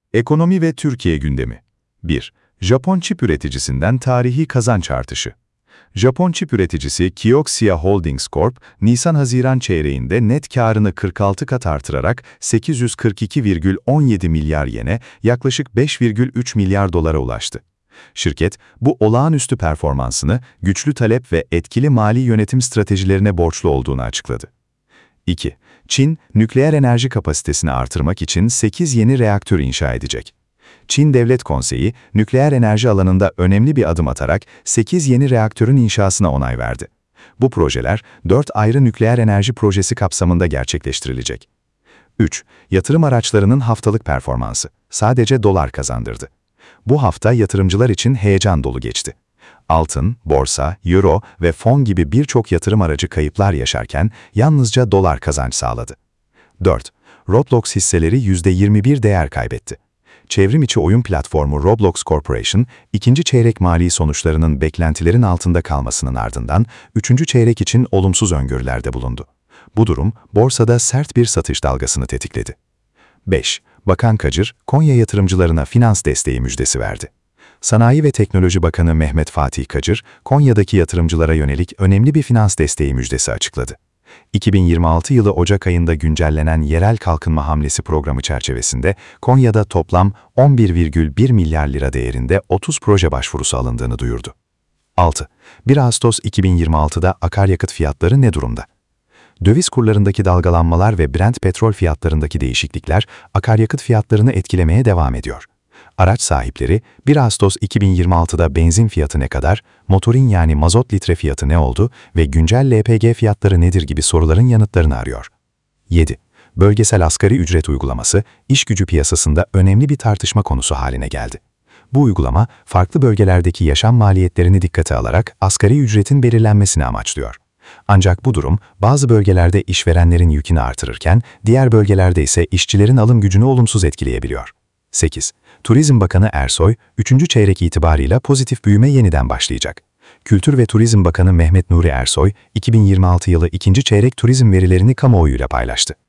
Ekonomi ve Türkiye gündemi. 1. Japon çip üreticisinden tarihi kazanç artışı. Japon çip üreticisi Kioxia Holdings Corp, Nisan-Haziran çeyreğinde net karını 46 kat artırarak 842,17 milyar yene, yaklaşık 5,3 milyar dolara ulaştı. Şirket, bu olağanüstü performansını güçlü talep ve etkili mali yönetim stratejilerine borçlu olduğunu açıkladı. 2. Çin, nükleer enerji kapasitesini artırmak için 8 yeni reaktör inşa edecek. Çin Devlet Konseyi, nükleer enerji alanında önemli bir adım atarak 8 yeni reaktörün inşasına onay verdi. Bu projeler 4 ayrı nükleer enerji projesi kapsamında gerçekleştirilecek. 3. Yatırım araçlarının haftalık performansı sadece dolar kazandırdı. Bu hafta yatırımcılar için heyecan dolu geçti. Altın, borsa, euro ve fon gibi birçok yatırım aracı kayıplar yaşarken yalnızca dolar kazanç sağladı. 4. Roblox hisseleri %21 değer kaybetti. Çevrimiçi oyun platformu Roblox Corporation, ikinci çeyrek mali sonuçlarının beklentilerin altında kalmasının ardından üçüncü çeyrek için olumsuz öngörülerde bulundu. Bu durum, borsada sert bir satış dalgasını tetikledi. 5. Bakan Kacır, Konya yatırımcılarına finans desteği müjdesi verdi. Sanayi ve Teknoloji Bakanı Mehmet Fatih Kacır, Konya'daki yatırımcılara yönelik önemli bir finans desteği müjdesi açıkladı. 2026 yılı Ocak ayında güncellenen Yerel Kalkınma Hamlesi programı çerçevesinde Konya'da toplam 11,1 milyar lira değerinde 30 proje başvurusu alındığını duyurdu. 6. 1 Ağustos 2026'da akaryakıt fiyatları ne durumda? Döviz kurlarındaki dalgalanmalar ve Brent petrol fiyatlarındaki değişiklikler akaryakıt fiyatlarını etkilemeye devam ediyor. Araç sahipleri 1 Ağustos 2026'da benzin fiyatı ne kadar, motorin yani mazot litre fiyatı ne oldu ve güncel LPG fiyatları nedir gibi soruların yanıtlarını arıyor. 7. Bölgesel asgari ücret uygulaması, iş gücü piyasasında önemli bir tartışma konusu haline geldi. Bu uygulama, farklı bölgelerdeki yaşam maliyetlerini dikkate alarak asgari ücretin belirlenmesini amaçlıyor. Ancak bu durum, bazı bölgelerde işverenlerin yükünü artırırken, diğer bölgelerde ise işçilerin alım gücünü olumsuz etkileyebiliyor. 8. Turizm Bakanı Ersoy, 3. çeyrek itibarıyla pozitif büyüme yeniden başlayacak. Kültür ve Turizm Bakanı Mehmet Nuri Ersoy, 2026 yılı 2. çeyrek turizm verilerini kamuoyuyla paylaştı.